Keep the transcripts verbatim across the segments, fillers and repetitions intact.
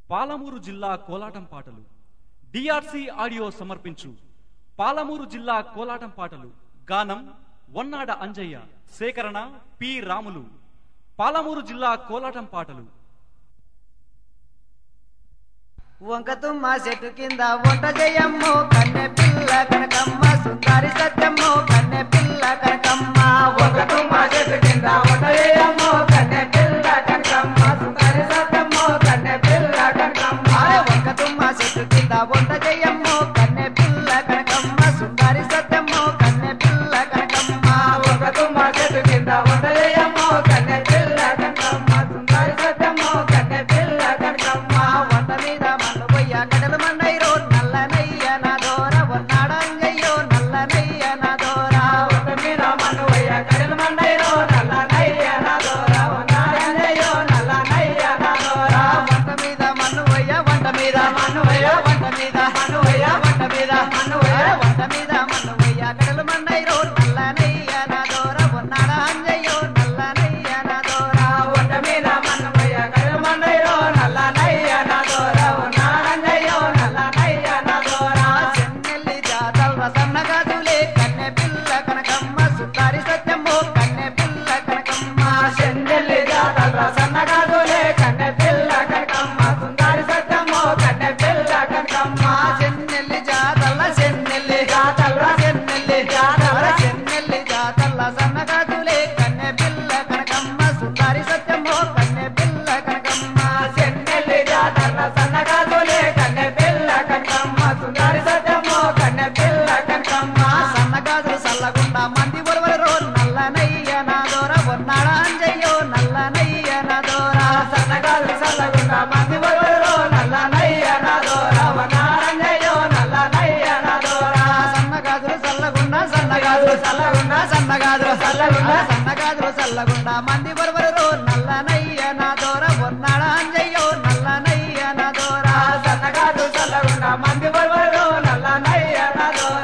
పాలమూరు జిల్లా కోలాటం పాటలు DRC audio సమర్పించు పాలమూరు జిల్లా కోలాటం పాటలు గానం వన్నాడ అంజయ్య సేకరణ పి రాములు పాలమూరు జిల్లా కోలాటం పాటలు వంకతుమ్మ చెట్టు కింద వంట చేయమ్మో కన్నె పిల్ల కనకమ్మ సుందరి సత్యమ్మో కన్నె పిల్ల కనకమ్మ వంకతుమ్మ చెట్టు కింద వంట చేయమ్మో కన్నె పిల్ల కనకమ్మ సుందరి సత్యమ్మో కన్నె పిల్ల కనకమ్మ వంకతుమ్మ చెట్టు కింద వంట చేయమ్మో కన్నె పిల్ల కనకమ్మ సుందరి సత్యమ్మో కన్నె పిల్ల కనకమ్మ వంకతుమ్మ చెట్టు కింద వంట చేయమ్మో కన్నె పిల్ల కనకమ్మ సుందరి సత్యమ్మో కన్నె పిల్ల కనకమ్మ వంట మీద కడలు మండైరో నల్లనయ్య నా దోర వన్నాడంగయ్యో నల్లనయ్య నా దోర వంట మీద మన్నువయ్య కడలు మండైరో నల్లనయ్య నా దోర వన్నాడంగయ్యో నల్లనయ్య నా దోర వంట మీద మన్నువయ్య వంట మీద మన్నువయ్య వంట మీద మన్నువయ్య వంట మీద మన్నువయ్య వంట మీద మన్నువయ్య కడలు మండైరో నల్లనయ్య నా దోర వన్నాడంగయ్యో నల్లనయ్య నా దోర వంట మీద మన్నువయ్య కడలు మండైరో నల్లనయ్య నా దోర సన్నగాజులే కన్నె పిల్ల కనకమ్మ సుందరి సత్యమ్మో కన్నె పిల్ల కనకమ్మ చెన్నెల్లి జాతర సన్నగాజులే కన్నె పిల్ల కనకమ్మ సుందరి సత్యమ్మో కన్నె పిల్ల కనకమ్మ చెన్నెల్లి జాతర చెన్నెల్లి జాతర చెన్నెల్లి జాతర చెన్నెల్లి జాతర సన్నగాజులే కన్నె పిల్ల కనకమ్మ సుందరి సత్యమ్మో కన్నె పిల్ల కనకమ్మ చెన్నెల్లి జాతర సన్నగాజులే కన్నె పిల్ల కనకమ్మ సుందరి సత్యమ్మో కన్నె పిల్ల సన్నగాజులు సల్లగుండా మంది ఒరవరో నల్లనయ్య నా దోర వన్నాడ అంజయ్యో నల్లనయ్య నా దోర సన్నగాజులు సల్లగుండా మంది ఒరవరో నల్లనయ్య నా దోర వన్నాడ అంజయ్యో నల్లనయ్య నా దోర సన్నగాజులు సల్లగుండా సన్నగాజులు సల్లగుండా సన్నగాజులు సల్లగుండా సన్నగాజులు సల్లగుండా మంది ఒరవరో నల్లనయ్య నా దోర వన్నాడ అంజయ్యో నల్లనయ్య నా దోర సన్నగాజులు సల్లగుండా మంది ఒరవరో నల్లనయ్య నా దోర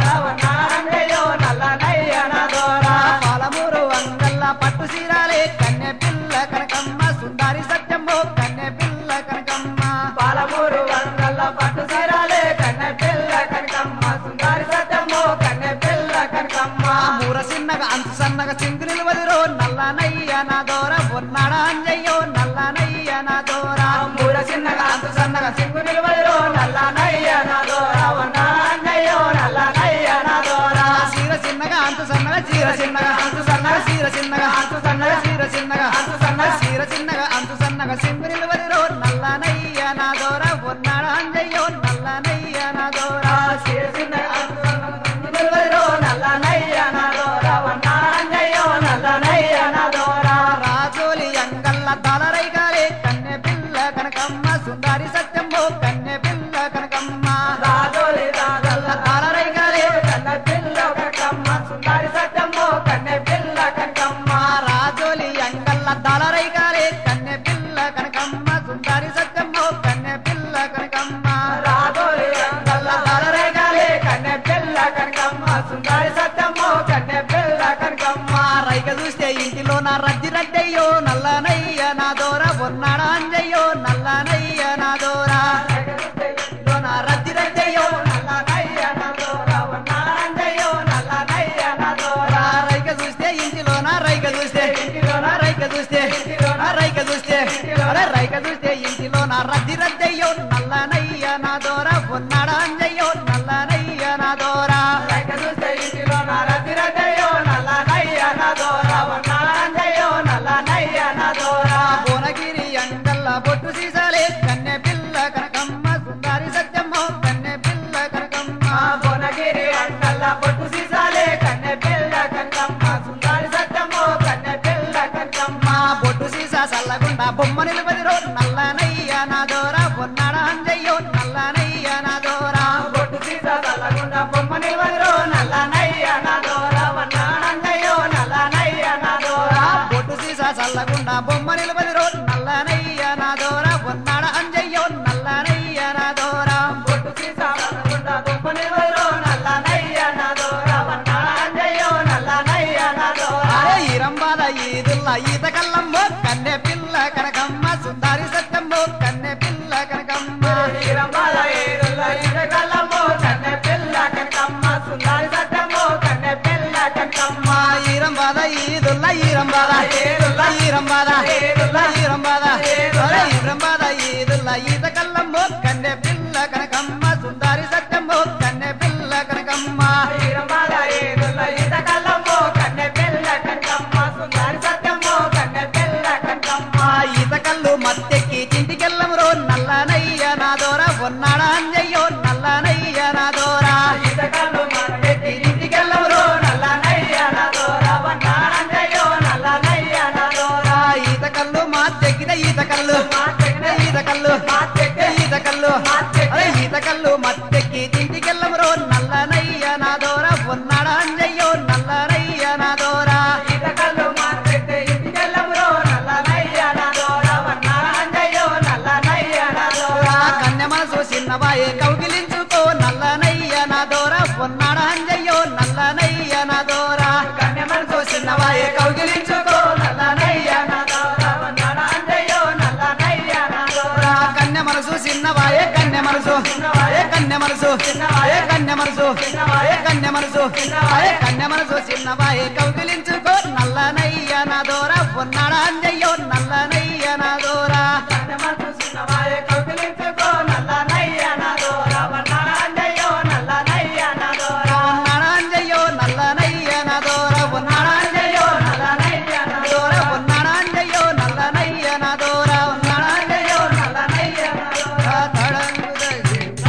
పాలమూరు అంగల్ల పట్టు సీరాలే కన్నె పిల్ల కనకమ్మ సుందరి సత్యమ్మో కన్నె పిల్ల కనకమ్మ పాలమూరు అంగల్ల పట్టు సీరాలే కన్నె పిల్ల కనకమ్మ సుందరి సత్యమ్మో కన్నె పిల్ల కనకమ్మ మూర చిన్నగా అంచు సన్నగా సింగు నిలవదిరో నల్లనయ్య నా దోర వన్నాడ అంజయ్యో నల్లనయ్య నా దోర మూర చిన్నగా అంచు సన్నగా సింగు నిలవదిరో నల్లనయ్య నా దోర వన్నాడ అంజయ్యో నల్లనయ్య నా దోర చీర చిన్నగా అంచు సన్నగా చీర చిన్నగా అంచు సన్నగా చీర చిన్నగా అంచు సన్నగా చీర చిన్నగా అంచు సన్నగా చీర చిన్నగా అంచు సన్నగా సింగు నిలవదిరో నల్లనయ్య నా దోర వన్నాడ అంజయ్యో నల్లనయ్య నా దోర చీర చిన్నగా అంచు సన్నగా నిలవదిరో నల్లనయ్య నా దోర వన్నాడ అంజయ్యో నల్లనయ్య నా దోర రాజోలి అంగల్ల తలరైగాలే కన్నె పిల్ల కనకమ్మ సుందరి సత్యమ్మో కన్నె పిల్ల కనకమ్మ రాజోలి రాగల్ల తలరైగాలే కన్నె పిల్ల కనకమ్మ సుందరి సత్యమ్మో కన్నె పిల్ల కనకమ్మ రాజోలి అంగల్ల తలరైగాలే కన్నె పిల్ల కనకమ్మ సుందరి సత్యమ్మో కన్నె పిల్ల కనకమ్మ రాజోలి అంగల్ల తలరైగాలే కన్నె పిల్ల కనకమ్మ సుందరి సత్యమ్మో కన్నె పిల్ల కనకమ్మ రైక చూస్తే ఇంటిలో నా రద్ది రద్దయ్యో నల్లనయ్య నా దోర వన్నాడ అంజయ్యో నల్లనయ్య నా దోర నా రద్ది రద్దయ్యో నల్లనయ్య నా దోర వన్నాడ అంజయ్యో నల్లనయ్య నా దోర రైక చూస్తే ఇంటిలో నా రైక చూస్తే ఇంటిలో నా రైక చూస్తే ఇంటిలో నా రైక చూస్తే రైక చూస్తే ఇంటిలో నా రద్ది రద్దయ్యో నల్లనయ్య నా దోర వన్నాడ అంజయ్యో నల్లనయ్య నా దోర రైక చూస్తే ఇంటిలో నా రద్ది రద్దయ్యో నల్లనయ్య నా దోర వన్నాడ అంజయ్యో నల్లనయ్య నా దోర భువనగిరి అంగల్ల బొట్టు సీసాలే కన్నె పిల్ల కనకమ్మ సుందరి సత్యమ్మో కన్నె పిల్ల కనకమ్మ భువనగిరి అంగల్ల బొట్టు సీసాలే కన్నె పిల్ల కనకమ్మ సుందరి సత్యమ్మో కన్నె పిల్ల కనకమ్మ బొట్టు సీసా సల్లగుండా బొమ్మ నిలబదిరో నల్లనయ్య నా దోర వన్నాడ అంజయ్యో నల్లనయ్య నా దోర బొట్టు సీసా సల్లగుండా బొమ్మ నిలబదిరో నల్లనయ్య నా దోర వన్నాడ అంజయ్యో నల్లనయ్య నా దోర బొట్టు సీసా సల్లగుండా బొమ్మ నిలబదిరో నల్లనయ్య నా దోర వన్నాడ అంజయ్యో నల్లనయ్య నా దోర బొట్టు సీసా సల్లగుండా బొమ్మ నిలబదిరో నల్లనయ్య నా దోర వన్నాడ అంజయ్యో నల్లనయ్య నా దోర ఈరంబాల ఈదుల్ల ఈత కల్లమ్మో కన్నె పిల్ల కనకమ్మ సుందరి సత్యమ్మో కన్నె పిల్ల ఈరంబాద ఈరంబాద ఈరంబాద ఈదుల్ల ఈత కల్లమ్మో కన్నె పిల్ల కనకమ్మ సుందరి సత్యమ్మో కన్నె పిల్ల కనకమ్మ ఈరంబాద ఈదుల్ల ఈత కల్లమ్మో కన్నె పిల్ల కనకమ్మ సుందరి సత్యమ్మో కన్నె పిల్ల కనకమ్మ ఈత కల్లు మత్తెక్కి ఇంటికెళ్ళమురో నల్లనయ్య నా దోర ఉన్నాడా అంజయ్యో నల్లనయ్య నా దోర ఈత కల్లు మత్తెక్కి ఇంటికెళ్ళమురో నల్లనయ్య నా దోర ఉన్నాడా అంజయ్యో నల్లనయ్య నా దోర ఈత కల్లు మత్తెక్కిన ఈత కల్లు ఈత కల్లు ఈత కల్లు అరే ఈత కల్లు మత్తెక్కి ఇంటికెళ్ళమురో నల్లనయ్య నా దోర ఉన్నాడా అంజయ్యో నల్లనయ్య నా దోర ఈత కల్లు మత్తెక్కి ఇంటికెళ్ళమురో నల్లనయ్య నా దోర ఉన్నాడా అంజయ్యో నల్లనయ్య నా దోర కన్నె మనసు చిన్నబాయే కౌగిలించుకో నల్లనయ్య నా దోర ఉన్నాడా అంజయ్యో నల్లనయ్య నా దోర కన్నె మనసు చిన్నబాయే కౌగిలించుకో నల్లనయ్య నా దోర ఉన్నాడా అంజయ్యో నల్లనయ్య నా దోర కన్నె మనసు చిన్నబాయే కన్నె మనసు ఏ కన్నె మనసు ఏ కన్నె మనసు ఏ కన్నె మనసు ఏ కన్నె మనసు చిన్నబాయే కౌగిలించుకో నల్లనయ్య నా దోర ఉన్నాడా అంజయ్యో నల్లనయ్య నా దోర కన్నె మనసు చిన్నబాయే కౌగిలించుకో నల్లనయ్య నా దోర ఉన్నాడా అంజయ్యో నల్లనయ్య నా దోర ఉన్నాడా అంజయ్యో నల్లనయ్య నా దోర ఉన్నాడా అంజయ్యో నల్లనయ్య నా దోర ఉన్నాడా అంజయ్యో నల్లనయ్య నా దోర ఉన్నాడా అంజయ్యో నల్లనయ్య నా దోర తడంగుద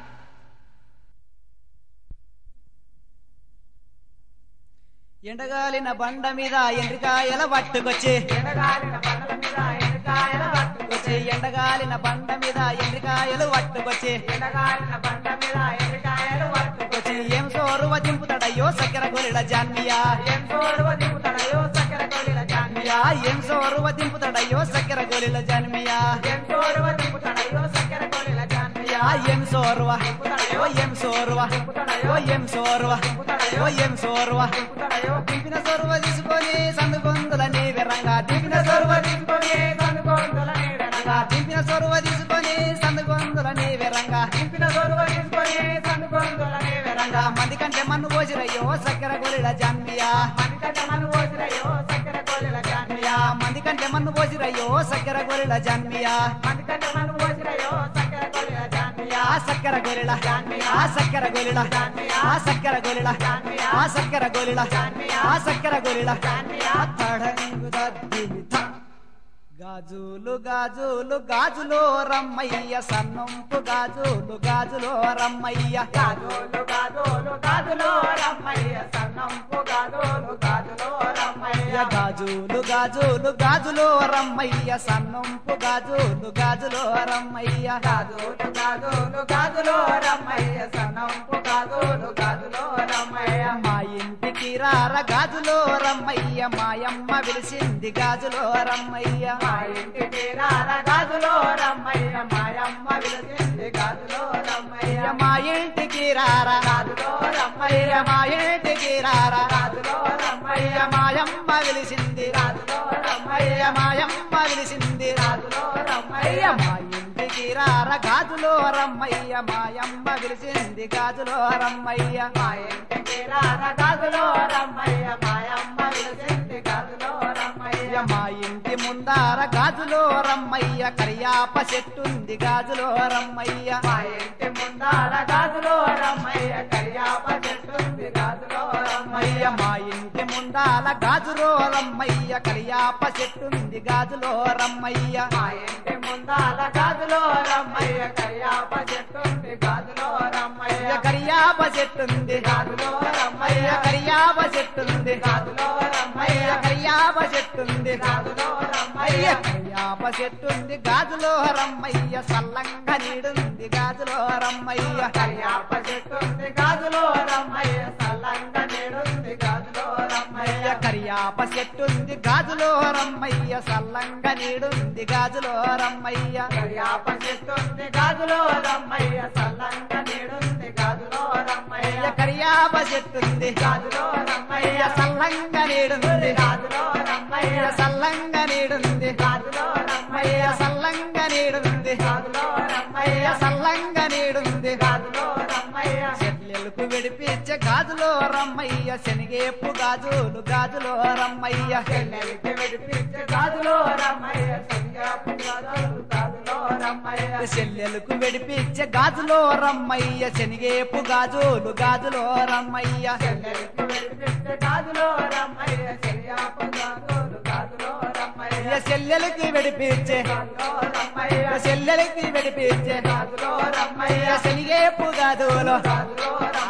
ఎండగాలిన బండ మీద ఎండ్రికాయల పట్టుకొచ్చి ఎండగాలిన బండ మీద ఎండ్రికాయల పట్టుకొచ్చి ఎండగాలిన బండ మీద ఎండ్రికాయలు పట్టుకొచ్చి ఎండగాలిన బండ మీద ఎండ్రికాయలు పట్టుకొచ్చి ఏం సోరువ దింపుతాడయ్యో సక్కెర గోలిల జాన్మియా ఏం సోరువ దింపుతాడయ్యో సక్కెర గోలిల జాన్మియా ఏం సోరువ దింపుతాడయ్యో సక్కెర గోలిల జాన్మియా ఏం సోరువ దింపుతాడయ్యో సక్కెర గోలిల జాన్మియా ఏం సోరువ ఓ ఏం సోరువ ఓ ఏం సోరువ ఓ ఏం సోరువ దింపిన సొరువ తీసుకొని సందుగొందుల నీ విరంగా దింపిన సొరువ తీసుకొని సందుగొందుల నీ విరంగా దింపిన సొరువ తీసుకొని సందుగొందుల నీ విరంగా దింపిన సొరువ తీసుకొని సందుగొందుల నీ విరంగా మంది కంటే మన్ను పోసిరయ్యో సక్కెర గోలిల జాన్మియా మంది కంటే మన్ను పోసిరయ్యో సక్కెర గోలిల జాన్మియా మంది కంటే మన్ను పోసిరయ్యో సక్కెర గోలిల జాన్మియా మంది కంటే మన్ను పోసిరయ్యో సక్కెర గోలిల జాన్మియా సక్కెర గోలిల జాన్మియా సక్కెర గోలిల జాన్మియా సక్కెర గోలిల జాన్మియా సక్కెర గోలిల జాన్మియా సక్కెర గోలిల జాన్మియా తడంగుద దిమిత గాజులు గాజులు గాజులో రమ్మయ్య సన్నంపు గాజులు గాజులో రమ్మయ్య గాజులు గాజులు గాజులో రమ్మయ్య సన్నంపు గాజులు గాజులో రమ్మయ్య గాజులు గాజులు గాజులో రమ్మయ్య సన్నంపు గాజులు గాజులో రమ్మయ్య గాజులు గాజులు గాజులో రమ్మయ్య సన్నంపు గాజులు గాజులో రమ్మయ్య మా ఇంటికి రార గాజులో రమ్మయ్య మాయమ్మ విలిసింది గాజులో రమ్మయ్య మా ఇంటికి రార గాజులో రమ్మయ్య మాయమ్మ విలిసింది గాజులో రమ్మయ్య మా ఇంటికి రార గాజులో రమ్మయ్య మా ఇంటికి రార గాజులో రమ్మయ్య మాయమ్మ విలిసింది గాజులో రమ్మయ్య మాయమ్మ విలిసింది గాజులో రమ్మయ్య మా ఇంటికి రార గాజులో రమ్మయ్య మాయమ్మ విలిసింది గాజులో రమ్మయ్య మా ఇంటికి రార గాజులో రమ్మయ్య మాయమ్మ విలిసింది గాజులో రమ్మయ్య మా ఇంటి ముందార గాజులో రమ్మయ్య కరియాప చెట్టుంది గాజులో రమ్మయ్య మా ఇంటి ముందార గాజులో రమ్మయ్య కరియాప చెట్టుంది గాజులో రమ్మయ్య మా ఇంటి ముందాల గాజులో రమ్మయ్య కరియాప చెట్టుంది గాజులో రమ్మయ్య మా ఇంటి ముందాల గాజులో రమ్మయ్య కరియాప చెట్టుంది గాజులో రమ్మయ్య కరియాప చెట్టుంది గాజులో రమ్మయ్య కరియాప చెట్టుంది గాజులో రమ్మయ్య కరియాప చెట్టుంది గాజులో రమ్మయ్య కరియాప చెట్టుంది గాజులో రమ్మయ్య సల్లంగా నీడుంది గాజులో రమ్మయ్య కరియాప చెట్టుంది గాజులో రమ్మయ్య సల్లంగా నీడుంది గాజులో రమ్మయ్య కరియాప చెట్టుంది గాజులో రమ్మయ్య సల్లంగా నీడుంది గాజులో రమ్మయ్య కరియాప చెట్టుంది గాజులో రమ్మయ్య సల్లంగా నీడుంది గాజులో రమ్మయ్య కరియాప చెట్టుంది గాజులో రమ్మయ్య సల్లంగా నీడుంది గాజులో రమ్మయ్య సల్లంగా నీడుంది గాజులో రమ్మయ్య సల్లంగా నీడుంది గాజులో రమ్మయ్య సల్లంగా నీడుంది గాజులో రమ్మయ్య చెల్లెలకు విడిపించ విడిపించే గాజులో రమ్మయ్య శనిగేపు గాజులు గాజులో రమ్మయ్య చెల్లెలికి విడిపించే గాజులో రమ్మయ్య శనిగేపు గాజులు గాజులో రమ్మయ్య చెల్లెలకు విడిపించే గాజులో రమ్మయ్య శనిగేపు గాజులు గాజులో రమ్మయ్య చెల్లెలికి విడిపించే గాజులో రమ్మయ్య శనిగేపు గాజులు గాజులో రమ్మయ్య చెల్లెలకి విడిపించే గాజులో రమ్మయ్య చెల్లెలకి విడిపించే గాజులో రమ్మయ్య శనిగేపు గాజులు గాజులో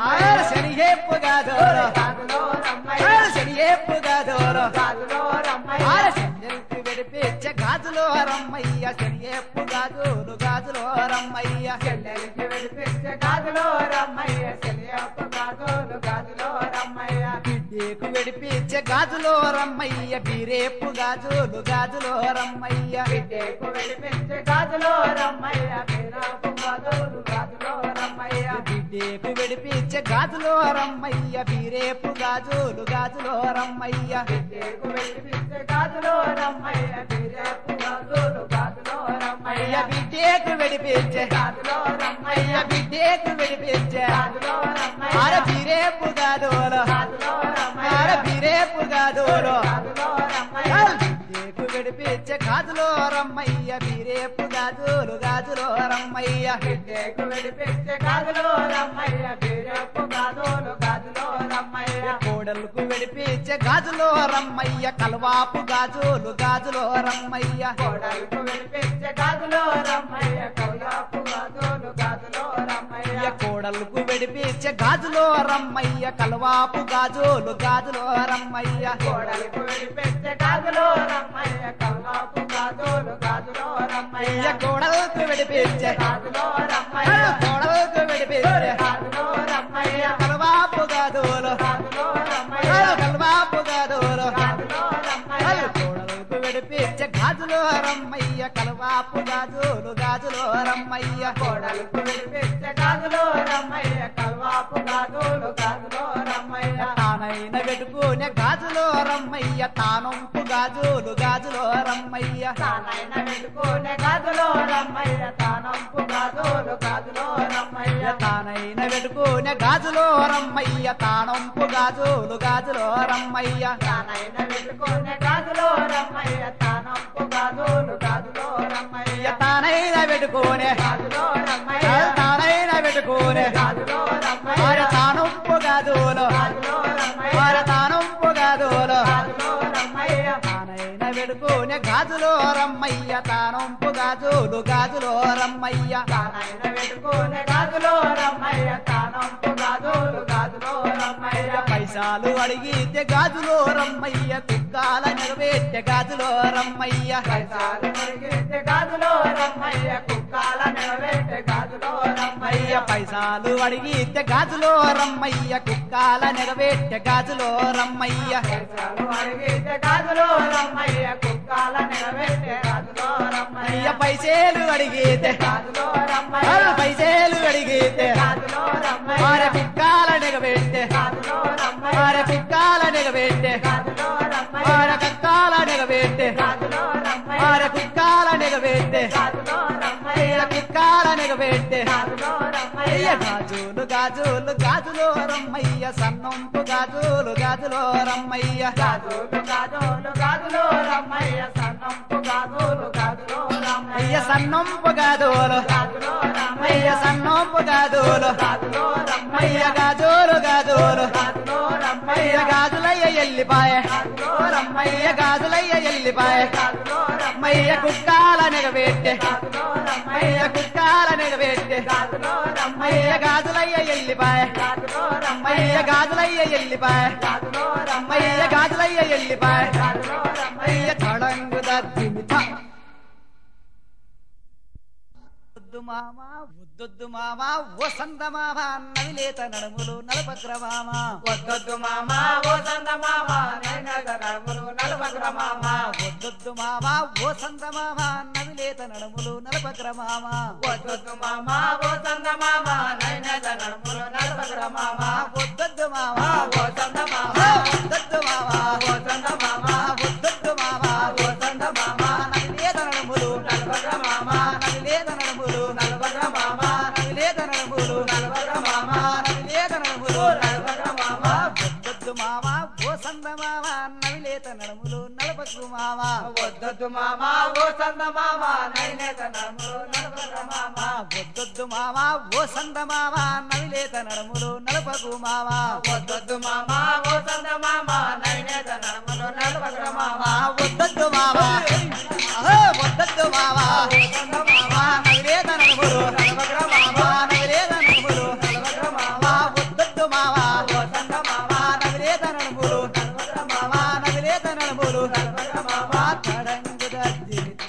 శనిగేపు గాజులు గాజులో రమ్మయ్య శనిగేపు గాజులు గాజులో రమ్మయ్య చెల్లెలకి విడిపించే గాజులో రమ్మయ్య శనిగేపు గాజులు గాజులో రమ్మయ్య చెల్లెలికి విడిపించే గాజులో రమ్మయ్య శనిగేపు గాజులు గాజులో రమ్మయ్య బిడ్డకు విడిపించే గాజులో రమ్మయ్య బీరేపు గాజులు గాజులో రమ్మయ్య బిడ్డకు విడిపించే గాజులో రమ్మయ్య బీరేపు గాజులు గాజులో రమ్మయ్య బిడ్డకు విడిపించే గాజులో రమ్మయ్య బీరేపు గాజులు గాజులో రమ్మయ్య బిడ్డకు విడిపించే గాజులో రమ్మయ్య బీరేపు గాజులు గాజులో రమ్మయ్య బిడ్డకు విడిపించే గాజులో రమ్మయ్య బిడ్డకు విడిపించే గాజులో రమ్మయ్య ఆర బీరేపు గాజులు గాజులో రమ్మయ్య ఆర బీరేపు గాజులు గాజులో రమ్మయ్య బిడ్డకు విడిపించే గాజులో రమ్మయ్య బీరేపు గాజులు గాజులో రమ్మయ్య బిడ్డకు విడిపించే గాజులో రమ్మయ్య బీరేపు గాజులు గాజులో రమ్మయ్య కోడలకు విడిపించే గాజులో రమ్మయ్య కల్వాపు గాజులు గాజులో రమ్మయ్య కోడలకు విడిపించే గాజులో రమ్మయ్య కల్వాపు గాజులు గాజులో రమ్మయ్య కోడలకు విడిపించే గాజులో రమ్మయ్య కల్వాపు గాజులు గాజులో రమ్మయ్య కోడలకు విడిపించే గాజులో రమ్మయ్య కల్వాపు గాజులు గాజులో రమ్మయ్య కోడలకు విడిపించే గాజులో రమ్మయ్య కోడలకు విడిపించే గాజులో రమ్మయ్య కల్వాపు గాజులు గాజులో రమ్మయ్య కల్వాపు గాజులు గాజులో రమ్మయ్య కోడలకు విడిపించే గాజులో రమ్మయ్య కల్వాపు గాజులు గాజులో రమ్మయ్య కోడలకు విడిపించే గాజులో రమ్మయ్య కల్వాపు గాజులు గాజులో రమ్మయ్య తానైన పెట్టుకునే గాజులో రమ్మయ్య తానొంపు గాజులు గాజులో రమ్మయ్య తానైన పెట్టుకునే గాజులో రమ్మయ్య తానంపు గాజులు గాజులో రమ్మయ్య తానైన పెట్టుకునే గాజులో రమ్మయ్య తానొంపు గాజులు గాజులో రమ్మయ్య తానైన పెట్టుకునే గాజులో రమ్మయ్య తానంపు గాజులు గాజులో రమ్మయ్య తానైన పెట్టుకునే గాజులో రమ్మయ్య తానైన పెట్టుకునే గాజులో రమ్మయ్య వారి తానొంపు గాజులు గాజులో రమ్మయ్య వారి తానొంపు గాజులు గాజులో రమ్మయ్య తానైన పెట్టుకునే గాజులో రమ్మయ్య తానొంపు గాజులు గాజులో రమ్మయ్య తానైన పెట్టుకునే గాజులో రమ్మయ్య తానంపు గాజులు గాజులో రమ్మయ్య పైసాలు అడిగితే గాజులో రమ్మయ్య కుక్కాల నిలబెట్టే గాజులో రమ్మయ్య పైసాలు మురిగితే గాజులో రమ్మయ్య కుక్కాల నిలబెట్టే గాజులో రమ్మయ్య పైసాలు అడిగితే గాజులో రమ్మయ్య కుక్కాల నిలబెట్టే గాజులో రమ్మయ్య పైసాలు అడిగితే గాజులో రమ్మయ్య కుక్కాల నిలబెట్టే గాజులో రమ్మయ్య పైసేలు అడిగితే గాజులో రమ్మయ్య పైసేలు అడిగితే గాజులో రమ్మయ్య వారి కుక్కాల నిలబెట్టే గాజులో రమ్మయ్య వారి కుక్కాల నిలబెట్టే గాజులో రమ్మయ్య వారి కుక్కాల నిలబెట్టే గాజులో రమ్మయ్య వారి కుక్కాల నిలబెట్టే గాజులో రమ్మయ్య వీళ్ళ కుక్కాల నిలబెట్టే గాజులో రమ్మయ్య గాజులు గాజులు గాజులో రమ్మయ్య సన్నంపు గాజులు గాజులో రమ్మయ్య గాజులు గాజులు గాజులో రమ్మయ్య సన్నంపు గాజులు గాజులో రమ్మయ్య అయ్య సన్నంపు గాజులు గాజులో రమ్మయ్య అయ్య సన్నంపు గాజులు గాజులో రమ్మయ్య అయ్య గాజులు గాజులు గాజులో రమ్మయ్య అయ్య గాజులయ్య ఎల్లిపాయ గాజులో రమ్మయ్య గాజులయ్య ఎల్లిపాయ గాజులో రమ్మయ్య మయ్య కుక్కాల నిలబెట్టే గాజులో రమ్మయ్య మయ్య కుక్కాల నిలబెట్టే గాజులో రమ్మయ్య మయ్య గాజులయ్య ఎల్లిపాయ గాజులో రమ్మయ్య మయ్య గాజులయ్య ఎల్లిపాయ గాజులో రమ్మయ్య మయ్య గాజులయ్య ఎల్లిపాయ గాజులో రమ్మయ్య మయ్య తడంగు దద్దిమిత వద్దు మామ వద్దొద్దు మామ ఓ సంద మామ నవిలేత నడుములు నలపగ్ర మామ వద్దొద్దు మామ ఓ సంద మామ నైనగ నడుములు నలుపగ్ర మామ వద్దొద్దు మామ ఓ సంద మామ నవిలేత నడుములు నలపగ్ర మామ వద్దొద్దు మామ ఓ సంద మామ నైనగ నడుములు నలుపగ్ర మామ వద్దొద్దు మామ ఓ సంద మామ వద్దొద్దు మామ ఓ సంద మామ వద్దొద్దు మామ ఓ సంద మామ నవిలేత నడుములు నలుపగ్ర మామ నవిలేత నడుములు నలుపగ్ర మామ నవిలేత నడుములు నలుపగ్ర మామ నవిలేత నడుములు నలుపగ్ర నడపకు మావా వద్దొద్దు మామా ఓ సంద మామా నైనేత నడుములు నడపకు మామా వద్దొద్దు మావా ఓ సంద మావా నవిలేత నడుములు నడపకు మావా వద్దొద్దు మామా ఓ సంద మామా నైనేత నడుములు నడపకు మామా వద్దొద్దు మావా అహో వద్దొద్దు మావా మావా నవిలేత నడుములు నడపకు మావా నవిలేత నడుములు నడపకు మావా వద్దొద్దు మావా ఓ సంద మావా నవిలేత నడుములు నడపకు మావా నవిలేత నడుములు నడపకు మావా తడంగు దద్దిత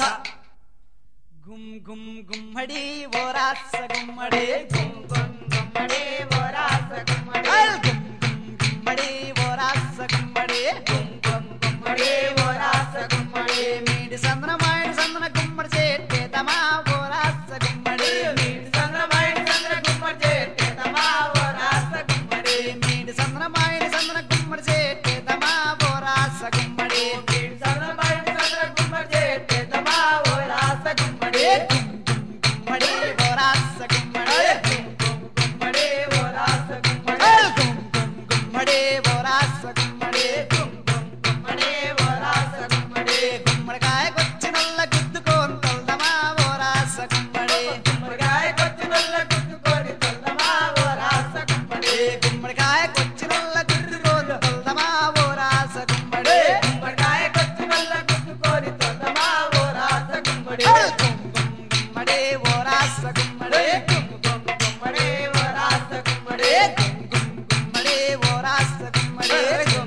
గుమ్ గుమ్ గుమ్మడి ఓ రాస గుమ్మడి గుమ్ గుమ్ గుమ్మడి ఓ రాస గుమ్మడి అల్ గుమ్ గుమ్ గుమ్మడి ఓ రాస గుమ్మడి గుమ్ గుమ్ గుమ్మడి ఓ రాస గుమ్మడి మీడి సందన మాడి సందన గుమ్మడి చేటే తమా ఓ రాస గుమ్మడి మీడి సంద్ర మైడి సంద్ర గుమ్మడి చేటే తమా ఓ రాస గుమ్మడి మీడి సందన మాడి సందన గుమ్మడి చేటే తమా ఓ రాస గుమ్మడి మీడి సంద్ర మైడి సంద్ర గుమ్మడి చేటే తమా ఓ రాస గుమ్మడి గుమ్మడి ఓ రాస గుమ్మడి గుమ్మడి ఓ రాస గుమ్మడి అల్ గుమ్ గుమ్ గుమ్మడి ఓ రాస గుమ్మడి గుమ్మడి ఓ రాస గుమ్మడి గుమ్మడికాయ కొచ్చి నల్ల గుద్దుకోన్ తొల్దమా ఓ రాస గుమ్మడి గుమ్మడికాయ కొచ్చి నల్ల గుద్దుకొని తొల్లమా ఓ రాస గుమ్మడి గుమ్మడికాయ కొచ్చి నల్ల గుద్దుకోన్ తొల్దమా ఓ రాస గుమ్మడి గుమ్మడికాయ కొచ్చి నల్ల గుద్దుకొని తొల్లమా ఓ రాస గుమ్మడి అల్ గుమ్ గుమ్ గుమ్మడి ఓ రాస గుమ్మడి గుమ్మడి ఓ రాస గుమ్మడి గుమ్మడి ఓ రాస గుమ్మడి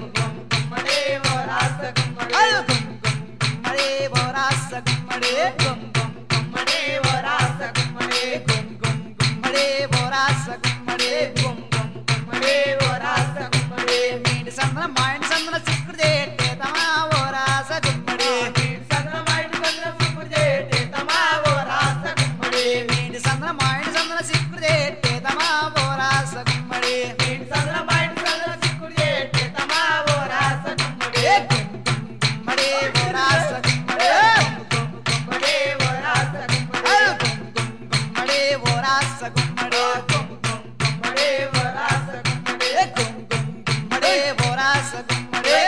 గుమ్మడి ఓ రాస గుమ్మడి అల్ గుమ్ గుమ్ గుమ్మడి ఓ రాస గుమ్మడి గుమ్మడి ఓ రాస గుమ్మడి గుమ్ గుమ్ గుమ్మడి ఓ రాస గుమ్మడి గుమ్మడి ఓ రాస గుమ్మడి మీడి సందన మాడి సందన సిక్కుడు చేటే తమా ఓ రాస గుమ్మడి మీడి సంద్ర మైడి సంద్ర సిక్కుడు చేటే తమా ఓ రాస గుమ్మడి మీడి సందన మాడి సందన సిక్కుడు చేటే తమా ఓ రాస గుమ్మడి మీడి సంద్ర మైడి సంద్ర సిక్కుడు చేటే తమా ఓ రాస గుమ్మడి గుమ్మడి ఓ రాస గుమ్మడి గుమ్మడి ఓ రాస గుమ్మడి అల్ గుమ్ గుమ్ గుమ్మడి ఓ రాస గుమ్మడి గుమ్మడి ఓ రాస గుమ్మడి గుమ్ గుమ్ గుమ్మడి ఓ రాస గుమ్మడి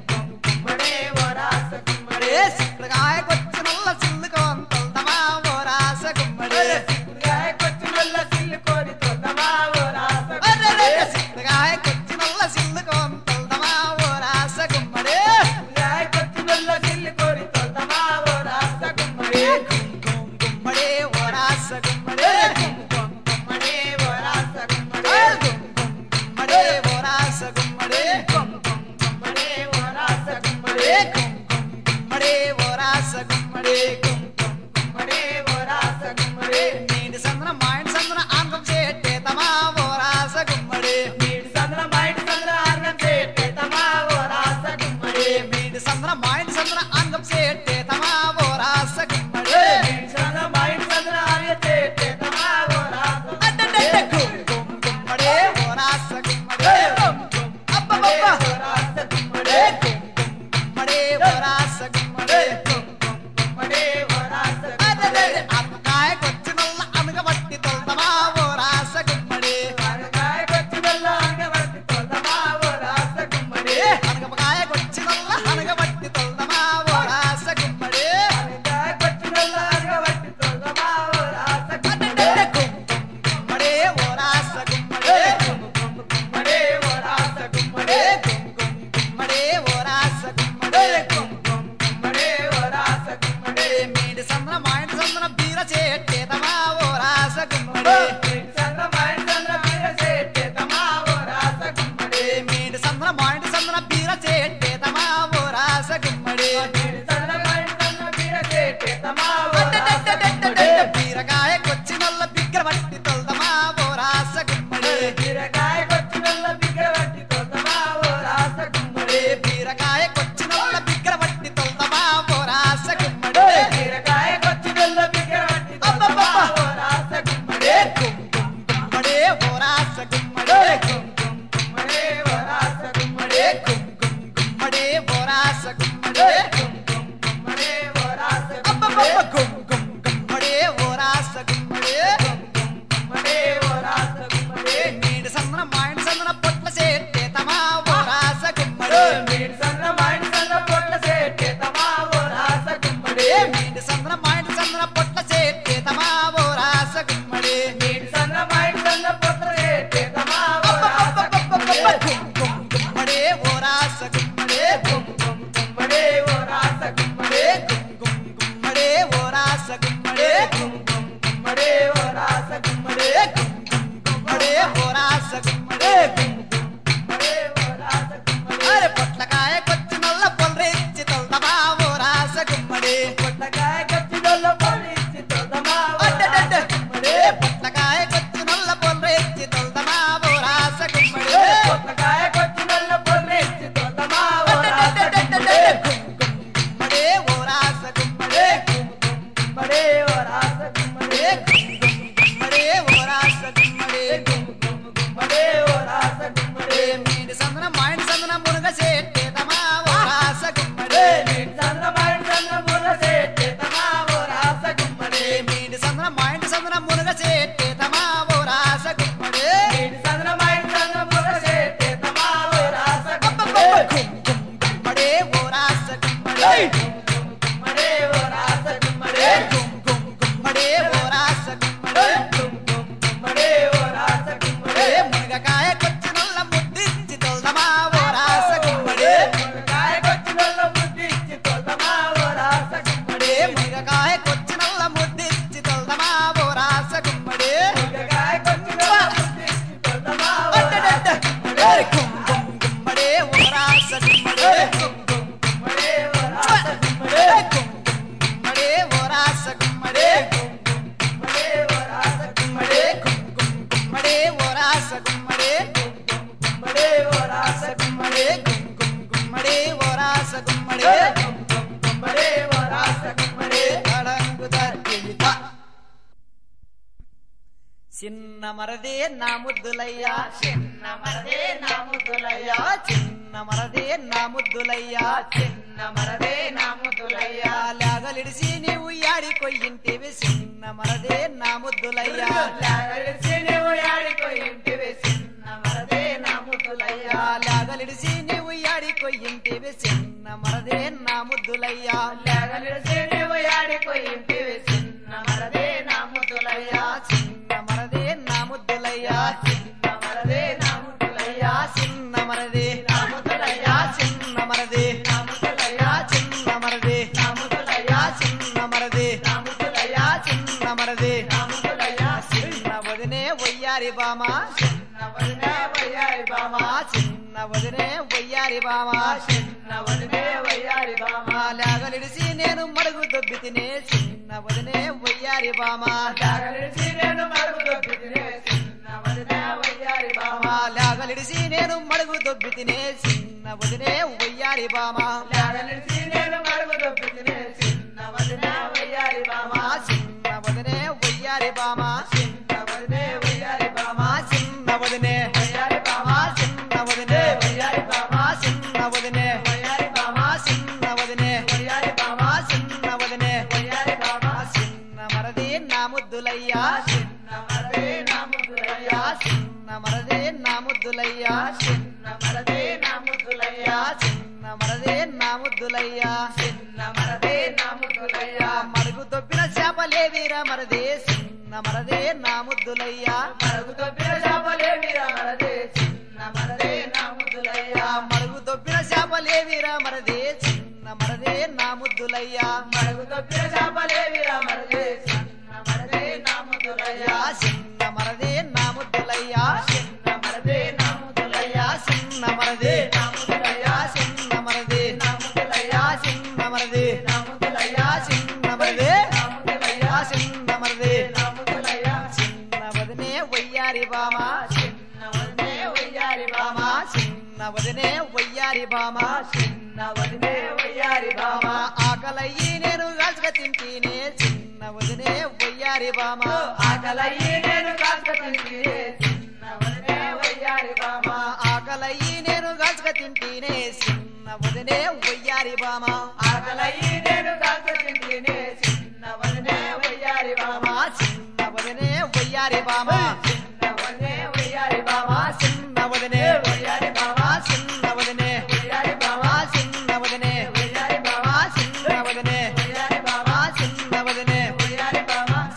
గుమ్మడి ఓ రాస గుమ్మడి సిక్కుడుకాయ కొచ్చి నల్ల సిల్లుకోన్ తొల్దమా ఓ రాస గుమ్మడి సిక్కుడుకాయ కొచ్చి నల్ల సిల్లుకొని తొల్లమా ఓ రాస అరెరెరె, గుమ్మడి సిక్కుడుకాయ కొచ్చి నల్ల సిల్లుకోన్ తొల్దమా ఓ రాస గుమ్మడి సిక్కుడుకాయ కొచ్చి నల్ల సిల్లుకొని తొల్లమా ఓ రాస గుమ్మడి గుమ్ గుమ్ గుమ్మడి ఓ రాస గుమ్మడి గుమ్మడి ఓ రాస గుమ్మడి అల్ గుమ్ గుమ్ గుమ్మడి ఓ రాస గుమ్మడి గుమ్మడి ఓ రాస గుమ్మడి గుమ్ గుమ్ గుమ్మడి ఓ రాస గుమ్మడి గుమ్మడి ఓ రాస గుమ్మడి నీడి సందన మాడి సందన ఆంగం చేటే తమా ఓ రాస గుమ్మడి మీడి సంద్ర మైడి సంద్ర ఆర్గం చేటే తమా ఓ రాస గుమ్మడి మీడి సందన మాడి సందన ఆంగం చేటే తమా ఓ రాస గుమ్మడి మీడి సంద్ర మైడి సంద్ర ఆర్గం చేటే తమా ఓ రాస అడ్డడ్డడ్డ గుమ్ గుమ్ గుమ్మడి ఓ రాస గుమ్మడి అబ్బబ్బబ్బ ఓ రాస గుమ్మడి గుమ్ గుమ్ గుమ్మడి ఓ రాస గుమ్మడి గుమ్మడి ఓ రాస అడ్డడ్డడ్డ అనకాయ కొచ్చి నల్ల అనగబట్టి తొల్దమా ఓ రాస గుమ్మడి అనకాయ కొచ్చి నల్ల అనగబట్టి తొల్లమా ఓ రాస గుమ్మడి అనగపకాయ కొచ్చి నల్ల అనగబట్టి తొల్దమా ఓ రాస గుమ్మడి అనకాయ కొచ్చి నల్ల అనగబట్టి తొల్లమా ఓ రాస గుమ్మడి అడ్డడ్డడ్డ గుమ్ గుమ్ గుమ్మడి ఓ రాస గుమ్మడి గుమ్మడి ఓ రాస గుమ్మడి గుమ్ గుమ్ గుమ్మడి ఓ రాస గుమ్మడి గుమ్మడి ఓ రాస గుమ్మడి మీడి సందన మాడి సందన బీర చేటే తమా ఓ రాస గుమ్మడి మీడి సంద్ర మైడి సంద్ర బీర చేటే తమా ఓ రాస గుమ్మడి మీడి సందన మాడి సందన బీర చేటే తమా ఓ రాస గుమ్మడి మీడి సంద్ర మైడి సంద్ర బీర చేటే తమా ఓ రాస గుమ్మడి బీరకాయ కొచ్చి నల్ల బిగ్గర పట్టి తొల్దమా ఓ రాస గుమ్మడి బీరకాయ కొచ్చి నల్ల బిగ్గర పట్టి తొల్లమా ఓ రాస గుమ్మడి బీరకాయ కొచ్చి నల్ల బిగ్గర పట్టి తొల్దమా ఓ రాస గుమ్మడి బీరకాయ కొచ్చి నల్ల బిగ్గర పట్టి తొల్లమా ఓ రాస గుమ్మడి గుమ్ చేతమా ఓ రాస గుమ్మడి నీటి సన్న మైండ్ సన్న పొత్తరే చేతమా ఓ రాస గుమ్మడి గుమ్మడే ఓ రాస గుమ్మడే గుమ్ గుమ్ గుమ్మడే ఓ రాస గుమ్మడే గుమ్ గుమ్మడే ఓ రాస గుమ్మడే గుమ్ గుమ్ గుమ్మడే ఓ రాస గుమ్మడే గుమ్మడే ఓ రాస గుమ్మడే గుమ్మడే ఓ రాస గుమ్మడే అరే పొట్లకాయ కొచ్చి నల్ల పొల్రెచ్చి తొల్దమా ఓ రాస గుమ్మడి పొట్టకాయ కచ్చిదొల్ల పొలిచి తొదమా ఓ రాస గుమ్మడే పొట్లకాయ కొచ్చి నల్ల పొల్రెచ్చి తొల్దమా ఓ రాస గుమ్మడి పొట్టకాయ కచ్చిదొల్ల పొలిచి తొదమా ఓ రాస గుమ్మడే గుమ్మడే ఓ రాస గుమ్మడే గుమ్మడే ఓ రాస గుమ్మడే గుమ్మడే ఓ రాస గుమ్మడే గుమ్మడే ఓ రాస గుమ్మడే మీడి సందన మాయిడి సందన మునగ సేట్టేతమా ఓ రాస గుమ్మడే నీటి సన్న మైండ్ సన్న మురసే చేతమా ఓ రాస గుమ్మడే మీడి సందన మాయిడి సందన మునగ సేట్టేతమా ఓ రాస గుమ్మడే నీటి సన్న మైండ్ సన్న మురసే చేతమా ఓ రాస గుమ్మడే గుమ్మడే ఓ రాస గుమ్మడే గుమ్మడే ఓ రాస గుమ్మడే గుమ్మడే ఓ రాస గుమ్మడే గుమ్మడే ఓ రాస గుమ్మడే మునగకాయ కొచ్చి నల్ల ముద్దిచ్చి తొల్దమా ఓ రాస గుమ్మడే మునగాయ కచ్చిదొల్ల బుద్ధిచ్చి తొదమా ఓ రాస గుమ్మడే మునగకాయ కొచ్చి నల్ల ముద్దిచ్చి తొల్దమా ఓ రాస గుమ్మడే మునగాయ కచ్చిదొల్ల బుద్ధిచ్చి తొదమా ఓ రాస గుమ్మడే గుమ్మడే ఓ రాస గుమ్మడే గుమ్మడే ఓ రాస గుమ్మడే గుమ్మడే ఓ రాస గుమ్మడే గుమ్మడే ఓ రాస గుమ్మడే గుమ్మడే ఓ రాస గుమ్మడే గుమ్మడే ఓ రాస గుమ్మడే గుమ్మడే ఓ రాస గుమ్మడే గుమ్మడే ఓ రాస గుమ్మడే తడంగు దర్పిత చిన్న మరదే నా ముద్దులయ్యా చిన్న మరదే నా ముద్దులయ్యా చిన్న మరదే నా ముద్దులయ్యా చిన్న మరదే నా ముద్దులయ్యా లాగలిడిసి నీవు యాడి కొయ్యింటివి చిన్న మరదే నా ముద్దులయ్యా లాగలిసి నీవు యాడిపోయింటివి చిన్న మరదే నా ముద్దులయ్యా లాగలిడిసి నీవు యాడి కొయ్యింటివి చిన్న మరదే నా ముద్దులయ్యా లాగలిసి నీవు యాడిపోయింటివి చిన్న మరదే నా ముద్దులయ్యా చిన్న మరదే నా ముద్దులయ్యా చిన్న మరదే నా ముద్దులయ్యా చిన్న మరదే నా ముద్దులయ్యా చిన్న మరదే నా ముద్దులయ్యా చిన్న మరదే నా ముద్దులయ్యా చిన్న మరదే నా ముద్దులయ్యా చిన్న మరదే నా ముద్దులయ్యా చిన్న వదినే వయ్యారి బామ చిన్న వదినే వయ్యారి బామ చిన్న వదినే వయ్యారి బామ చిన్న వదినే వయ్యారి బామ లాగలిడిసి నేను మడుగు దొబ్బి తినే చిన్న వదినే వయ్యారి బామ లాగలిసి నేను మరుగు దొబ్బితినే చిన్న వదినే వయ్యారి బామ లాగలిడిసి నేను మడుగు దొబ్బి తినే చిన్న వదినే వయ్యారి బామ లాగలిసి నేను మరుగు దొబ్బితినే చిన్న వదినే వయ్యారి బామ చిన్న వదినే వయ్యారి బామ చిన్న వదినే వయ్యారి బామ చిన్న వదినే వయ్యారి బామ చిన్న వదినే వయ్యారి బామ చిన్న వదినే వయ్యారి బామ చిన్న వదినే వయ్యారి బామ చిన్న వదినే వయ్యారి బామ చిన్న మరదే నా ముద్దులయ్యా చిన్న మరదే నా ముద్దులయ్యా చిన్న మరదే నా ముద్దులయ్యా చిన్న మరదే నా ముద్దులయ్యా చిన్న మరదే నా ముద్దులయ్యా చిన్న మరదే నా ముద్దులయ్యా మరుగు దొబ్బిన చేపలేవిరా మరదే చిన్న మరదే నా ముద్దులయ్యా మరుగు దొబ్బిన చేపలేవిరా మరదే చిన్న మరదే నా ముద్దులయ్యా మరుగు దొబ్బిన చేపలేవిరా మరదే చిన్న మరదే నా ముద్దులయ్యా మరుగు దొబ్బిన చేపలేవిరా మరదే చిన్న మరదే నా ముద్దులయ్యా చిన్న మరదే నా ముద్దులయ్యా చిన్న మరదే నా ముద్దులయ్యా చిన్న మరదే నా ముద్దులయ్యా చిన్న మరదే నా ముద్దులయ్యా చిన్న మరదే నా ముద్దులయ్యా చిన్న మరదే నా ముద్దులయ్యా చిన్న మరదే నా ముద్దులయ్యా చిన్న వదినే వయ్యారి బామ చిన్న వదినే వయ్యారి బామ చిన్న వదినే వయ్యారి బామ చిన్న వదినే వయ్యారి బామ ఆకలయ్యి నేను గాల్చక తింటేనే చిన్న వదినే వయ్యారి బామ ఆకలయ్యి నేను కాస్త తింటే చిన్న వదినే వయ్యారి బామ ఆకలయ్యి నేను గాల్చక తింటేనే చిన్న వదినే వయ్యారి బామ ఆకలయ్యి నేను కాస్త తింటే చిన్న వదినే వయ్యారి బామ చిన్న వదినే వయ్యారి బామ చిన్న వదినే వయ్యారి బామ చిన్న వదినే వయ్యారి బామ చిన్న వదినే వయ్యారి బామ చిన్న వదినే వయ్యారి బామ చిన్న వదినే వయ్యారి బామ చిన్న వదినే వయ్యారి బామ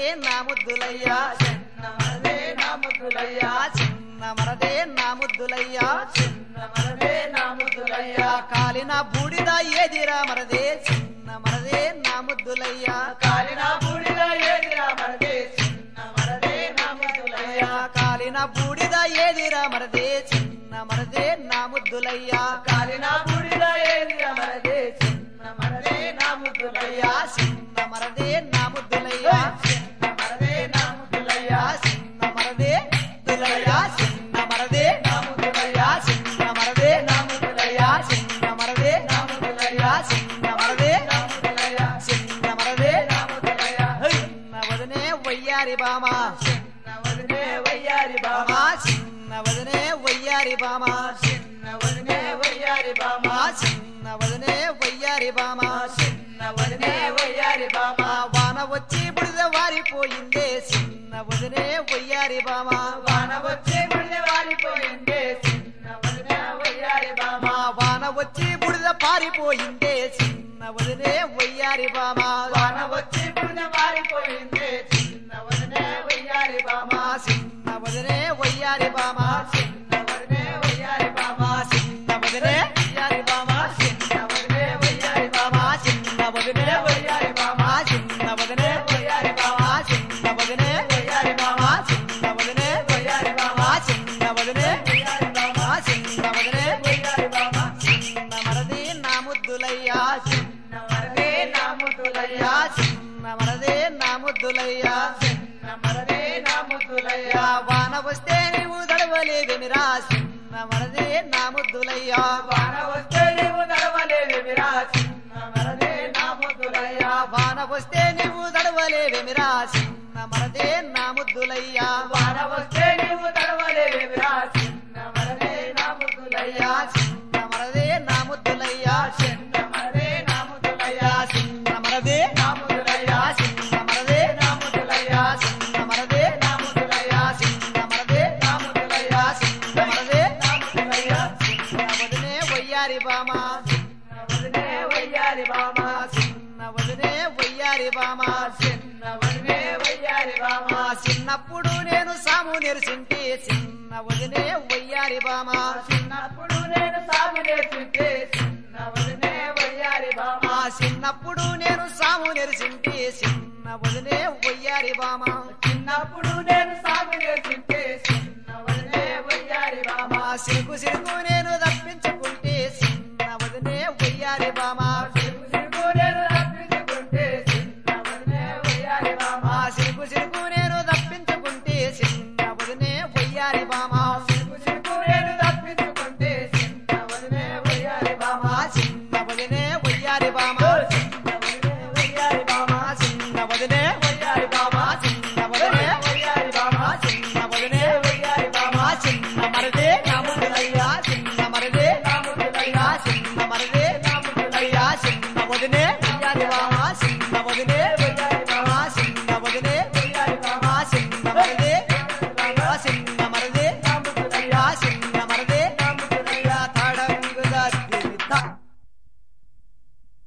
మరదే నా ముద్దులయ్యా చిన్న మరదే నా ముద్దులయ్యా చిన్న మరదే నా ముద్దులయ్యా చిన్న మరదే నా ముద్దులయ్యా కాలిన బూడిద ఏదిరా మరదే చిన్న మరదే నా ముద్దులయ్యా కాలిన బూడిద ఏదిరా మరదే చిన్న మరదే నా ముద్దులయ్యా కాలిన బూడిద ఏదిరా మరదే చిన్న మరదే నా ముద్దులయ్యా కాలిన బూడిద ఏదిరా మరదే చిన్న మరదే నా ముద్దులయ్యా చిన్న మరదే నా ముద్దులయ్యా చిన్న మరదే నా ముద్దులయ్యా చిన్న మరదే దులయ్యా చిన్న మరదే నా ముద్దులయ్యా చిన్న మరదే నా ముద్దులయ్యా చిన్న మరదే నా ముద్దులయ్యా చిన్న మరదే నా ముద్దులయ్యా చిన్న మరదే నా ముద్దులయ్యా చిన్న వదనే వయ్యారి బామా చిన్న వదినే వయ్యారి బామా చిన్న వదనే వయ్యారి బామా చిన్న వదినే వయ్యారి బామా చిన్న వదనే వయ్యారి బామా చిన్న వదినే వయ్యారి బామా వాన వచ్చి బుడిద వారిపోయిందే చిన్న వదనే వయ్యారి బామా వాన వచ్చి బుడిద వారిపోయిందే చిన్న వదినే వయ్యారి బామా వాన వచ్చి బుడిద పారిపోయిందే చిన్న వదనే వయ్యారి బామా వాన వచ్చి బుడిద వారిపోయిందే చిన్న వదినే వయ్యారి బామా చిన్న వదనే వయ్యారి బామా చిన్న వదినే వయ్యారి బామా చిన్న వదనే వయ్యారి బామా చిన్న వదినే వయ్యారి బామా చిన్న వదనే వయ్యారి బామా చిన్న వదనే వయ్యారి బామా చిన్న వదనే వయ్యారి బామా చిన్న వదనే వయ్యారి బామా చిన్న వదనే వయ్యారి బామా చిన్న వదనే వయ్యారి బామా చిన్న మరది నా ముద్దులయ్యా చిన్న వరదే నా ముద్దులయ్యా చిన్న మరదే నా ముద్దులయ్యా చిన్న మరదే నా ముద్దులయ్యా వాన వస్తే నీవు దడవలేవిమిరా చిన్న మరదే నా ముద్దులయ్యా వాన వస్తే నీవు నడవలేవిరా చిన్న మరదే నా ముద్దులయ్యా వాన వస్తే నీవు దడవలేవిమిరా చిన్న మరదే నా ముద్దులయ్యా వాన వస్తే నీవు నడవలేవిరా చిన్న మరదే నా ముద్దులయ్యా చిన్న మరదే నా ముద్దులయ్యా చిన్న మరదే నా ముద్దులయ్యా చిన్న మరదే నా ముద్దులయ్యా చిన్న మరదే నా ముద్దులయ్యా చిన్న మరదే నా ముద్దులయ్యా చిన్న మరదే నా ముద్దులయ్యా చిన్న మరదే నా ముద్దులయ్యా చిన్న వదనే వయ్యారి బామా చిన్న వదినే వయ్యారి బామా చిన్న వదనే వయ్యారి బామా చిన్న వదినే వయ్యారి బామా చిన్నప్పుడు నేను సాము నెరిసింటి చిన్న వదినే వయ్యారి బామా చిన్నప్పుడు నేను సాగు నేర్చుంటే చిన్న వదినే వయ్యారి బామా చిన్నప్పుడు నేను సాము నెరిసింటి చిన్న వదినే వయ్యారి బామా చిన్నప్పుడు నేను సాగు నేర్చుంటే చిన్న వదినే వయ్యారి బామా సిరుకు సిరుకు నేను తప్పించుకుంటే చిన్న వదినే వయ్యారి బామా సిరుకు సిరుకు నేను రప్పించుకుంటే చిన్న వదినే వయ్యారి బామా సిరుకు సిరుకు నేను తప్పించుకుంటే చిన్న వదినే వయ్యారి బామా సిరుకు సిరుకు నేను రప్పించుకుంటే చిన్న వదినే వయ్యారి బామా చిన్న వదినే వయ్యారి బామా చిన్న వదినే వయ్యారి బామా చిన్న వదినే వయ్యారి బామా చిన్న వదినే వయ్యారి బామా చిన్న వదినే వయ్యారి బామా చిన్న మరదే నా ముద్దులయ్యా చిన్న మరదే నా ముద్దులయ్యా చిన్న మరదే నా ముద్దులయ్యా చిన్న వదినే వయ్యారి బామా చిన్న వదినే